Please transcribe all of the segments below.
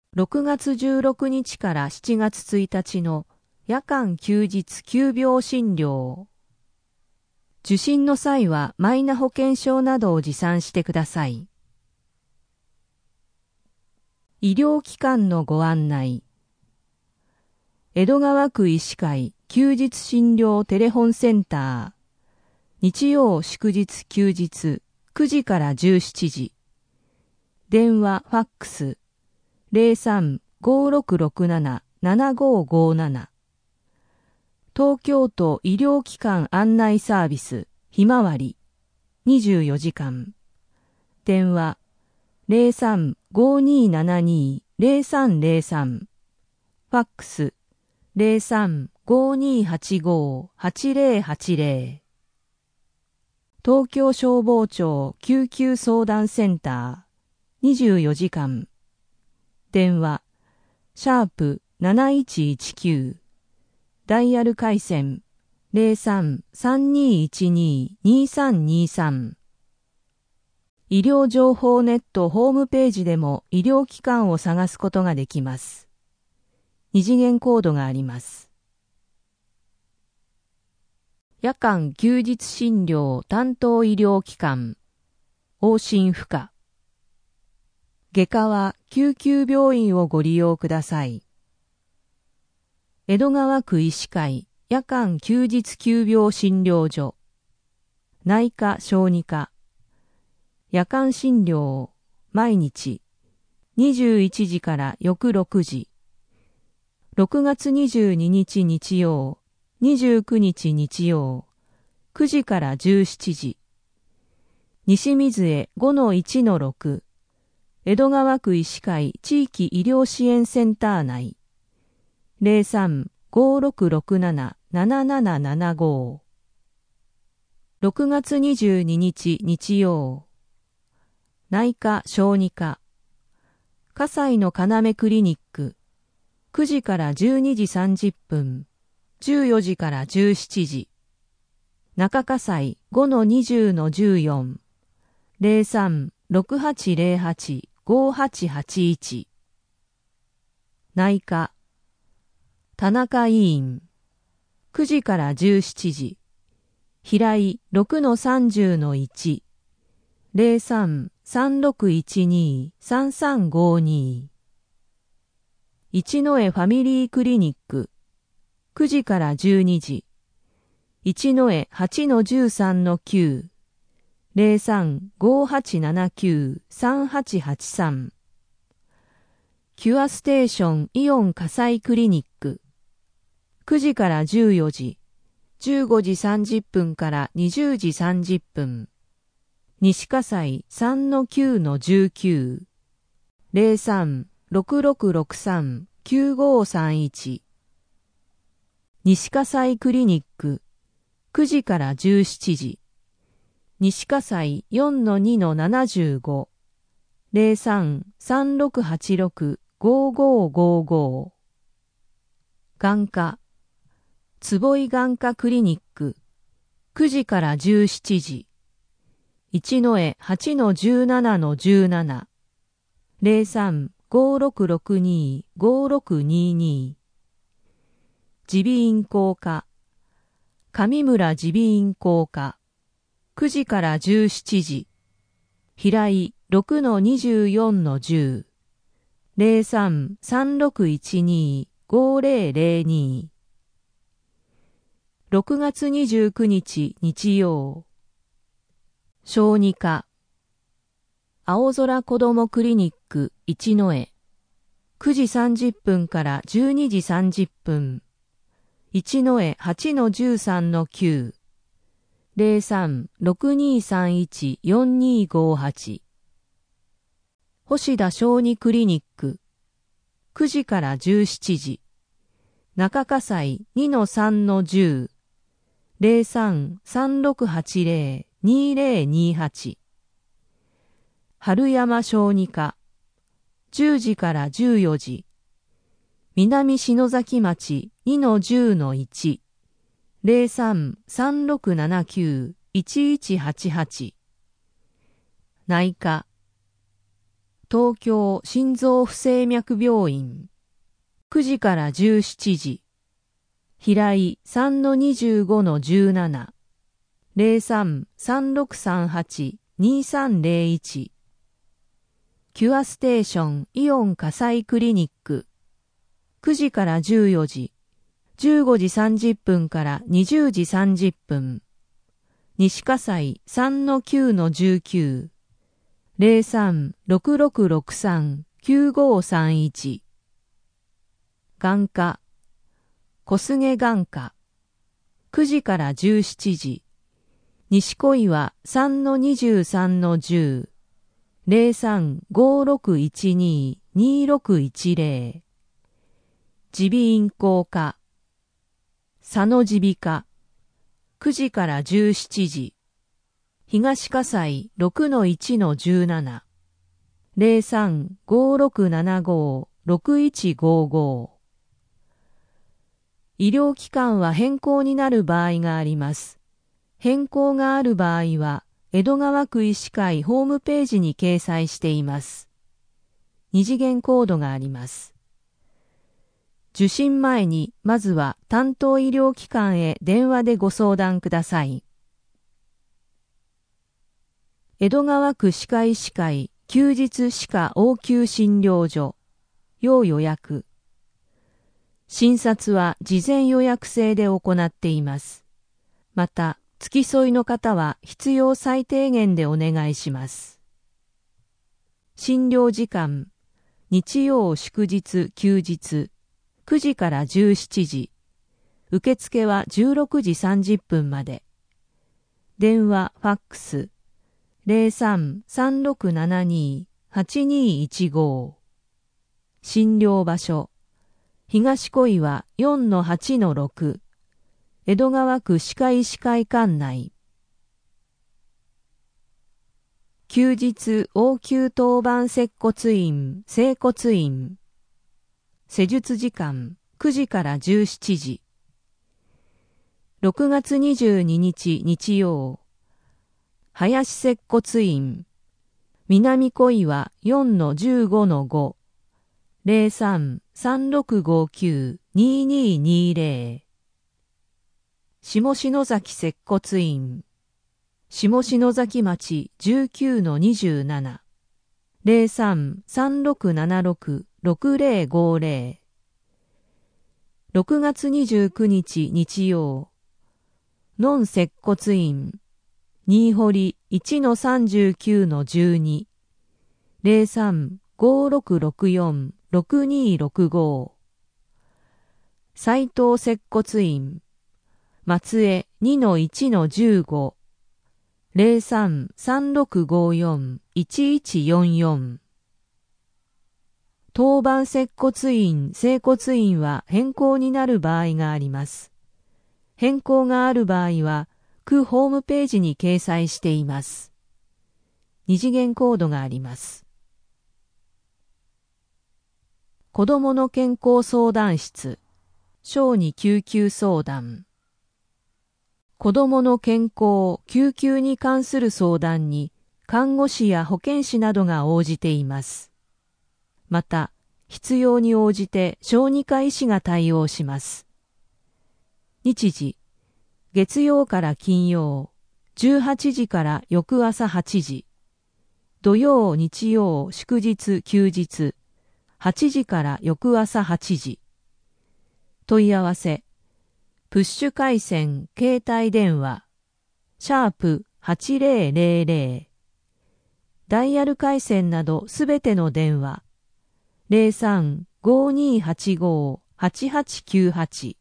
6月16日から7月1日の夜間休日急病診療。受診の際はマイナ保険証などを持参してください。医療機関のご案内。江戸川区医師会休日診療テレホンセンター。日曜祝日休日9時から17時。電話ファックス03-5667-7557。東京都医療機関案内サービスひまわり24時間。電話03-5272-0303。ファックス03-5285-8080。東京消防庁救急相談センター24時間。電話#7119。ダイヤル回線03-3212-2323。医療情報ネットホームページでも医療機関を探すことができます。二次元コードがあります。夜間休日診療担当医療機関往診不可。外科は救急病院をご利用ください。江戸川区医師会夜間休日急病診療所。内科小児科。夜間診療毎日21時から翌6時。6月22日日曜、29日日曜、9時から17時。西水江 5-1-6。江戸川区医師会地域医療支援センター内。03-5667-7775。6月22日日曜。内科小児科。葛西の要クリニック。9時から12時30分。14時から17時。中葛西 5-20-14。03-6808-5881。内科田中医院9時から17時。平井 6-30-1。03-3612-3352。一之江ファミリークリニック9時から12時。一之江 8-13-9。03-5879-3883。キュアステーションイオン葛西クリニック9時から14時。15時30分から20時30分。西葛西 3-9-19。03-6663-9531。西葛西クリニック9時から17時。西葛西 4-2-75。03-3686-5555。眼科坪井眼科クリニック9時から17時。一之江 8-17-17。03-5662-5622。耳鼻咽喉科上村耳鼻咽喉科9時から17時。平井 6-24-10。03-3612-5002。6月29日日曜。小児科青空子どもクリニック一之江9時30分から12時30分。一之江 8-13-9。03-6231-4258。星田小児クリニック9時から17時。中葛西 2-3-10。03-3680-2028。春山小児科10時から14時。南篠崎町 2-10-1。03-3679-1188。内科東京心臓不整脈病院9時から17時平井 3-25-17 03-3638-2301キュアステーションイオン火災クリニック9時から14時15時30分から20時30分西葛西 3-9-19 03-6663-9531眼科小菅眼科9時から17時西小岩 3-23-10 03-5612-2610耳鼻咽喉科佐野耳鼻科9時から17時東葛西 6-1-17 03-5675-6155医療機関は変更になる場合があります。変更がある場合は、江戸川区医師会ホームページに掲載しています。二次元コードがあります。受診前に、まずは担当医療機関へ電話でご相談ください。江戸川区歯科医師会休日歯科応急診療所、要予約。診察は事前予約制で行っています。また、付き添いの方は必要最低限でお願いします。診療時間、日曜祝日休日、9時から17時。受付は16時30分まで。電話、ファックス、03-3672-8215。診療場所、東小岩 4-8-6 江戸川区歯科医師会館内休日応急当番接骨院整骨院施術時間9時から17時6月22日日曜林接骨院南小岩 4-15-5 03-3659-2220下篠崎接骨院下篠崎町 19-27 03-3676-6050 6月29日日曜ノン接骨院新堀 1-39-12 03-5664-6265斉藤接骨院松江 2-1-15 03-3654-1144当番接骨院整骨院は変更になる場合があります。変更がある場合は区ホームページに掲載しています。二次元コードがあります。子どもの健康相談室小児救急相談子どもの健康・救急に関する相談に看護師や保健師などが応じています。また、必要に応じて小児科医師が対応します。日時、月曜から金曜、18時から翌朝8時、土曜、日曜、祝日、休日、8時から翌朝8時。問い合わせ、プッシュ回線携帯電話#8000ダイヤル回線などすべての電話03-5285-8898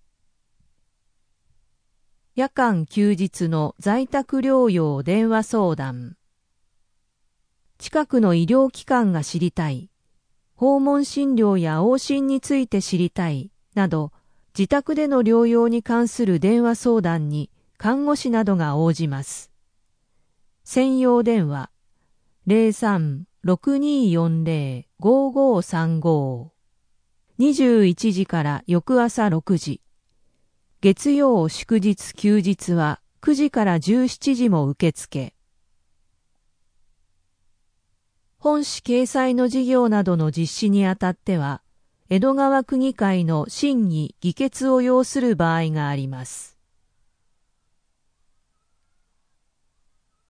夜間休日の在宅療養電話相談近くの医療機関が知りたい訪問診療や往診について知りたいなど自宅での療養に関する電話相談に看護師などが応じます。専用電話 03-6240-5535 21時から翌朝6時月曜祝日休日は9時から17時も受付本誌掲載の事業などの実施にあたっては、江戸川区議会の審議議決を要する場合があります。